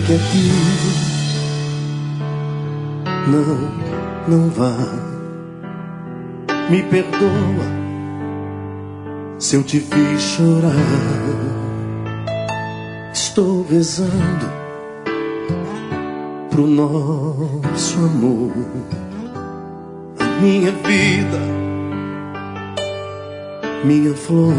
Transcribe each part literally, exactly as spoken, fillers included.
fique aqui. Não, não vá. Me perdoa se eu te fiz chorar. Estou rezando pro nosso amor. A minha vida, minha flor.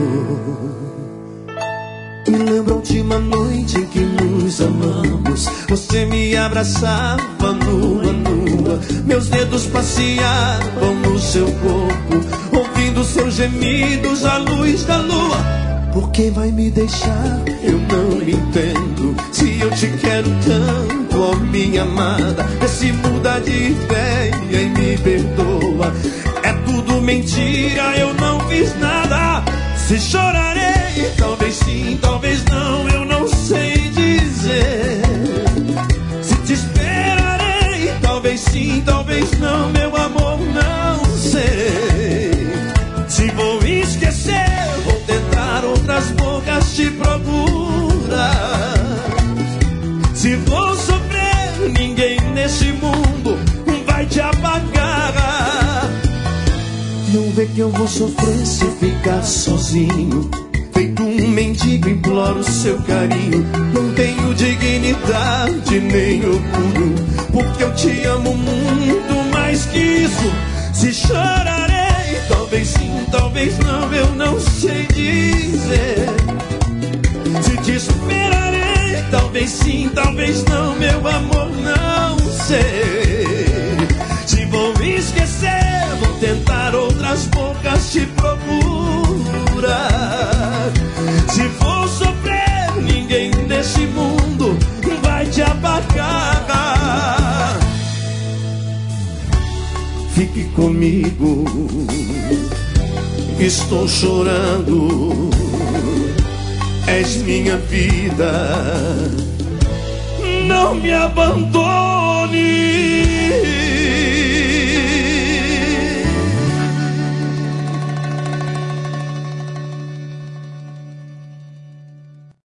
Me lembro a última noite em que nos amamos. Você me abraçava nua, nua. Meus dedos passeavam no seu corpo, ouvindo seus gemidos à luz da lua. Por que vai me deixar? Eu não entendo. Se eu te quero tanto, ó minha amada, vê se muda de ideia e me perdoa. É tudo mentira, eu não fiz nada. Se chorarei, talvez sim, talvez não, eu não sei dizer. Se te esperarei, talvez sim, talvez não, meu amor, não sei. Se vou esquecer, vou tentar, outras bocas te procurar. Se vou sofrer, ninguém nesse mundo vai te apagar. Não vê que eu vou sofrer se ficar sozinho. Feito um mendigo, imploro seu carinho. Não tenho dignidade nem orgulho, porque eu te amo muito mais que isso. Se chorarei, talvez sim, talvez não, eu não sei dizer. Se te esperarei, talvez sim, talvez não, meu amor, não sei. Se vou esquecer, vou tentar, outras bocas te procurar. Se for sofrer, ninguém nesse mundo vai te apagar. Fique comigo, estou chorando. És minha vida, não me abandone.